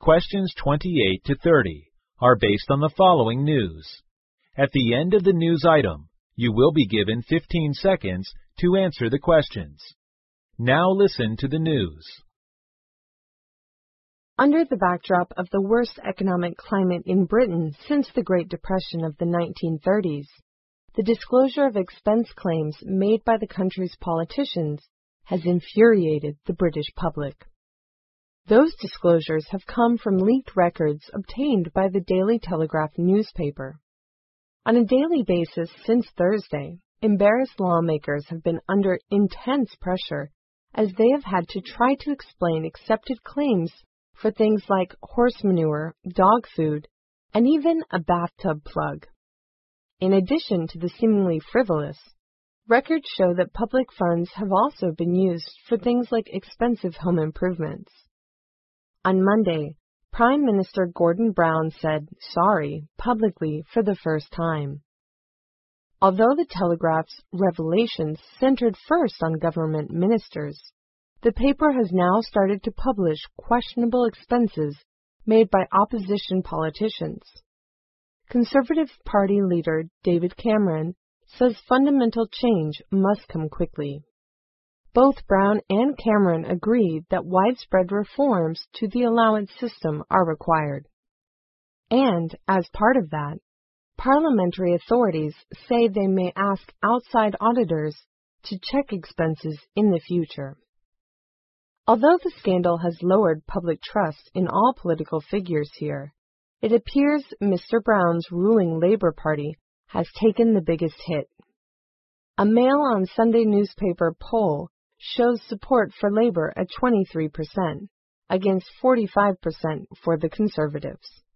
Questions 28 to 30 are based on the following news. At the end of the news item, you will be given 15 seconds to answer the questions. Now listen to the news. Under the backdrop of the worst economic climate in Britain since the Great Depression of the 1930s, the disclosure of expense claims made by the country's politicians has infuriated the British public. Those disclosures have come from leaked records obtained by the Daily Telegraph newspaper. On a daily basis since Thursday, embarrassed lawmakers have been under intense pressure as they have had to try to explain accepted claims for things like horse manure, dog food, and even a bathtub plug. In addition to the seemingly frivolous, records show that public funds have also been used for things like expensive home improvements. On Monday, Prime Minister Gordon Brown said sorry publicly for the first time. Although the Telegraph's revelations centered first on government ministers, the paper has now started to publish questionable expenses made by opposition politicians. Conservative Party leader David Cameron says fundamental change must come quickly. Both Brown and Cameron agree that widespread reforms to the allowance system are required. And, as part of that, parliamentary authorities say they may ask outside auditors to check expenses in the future. Although the scandal has lowered public trust in all political figures here, it appears Mr. Brown's ruling Labour Party has taken the biggest hit. A Mail on Sunday newspaper poll shows support for Labour at 23%, against 45% for the Conservatives.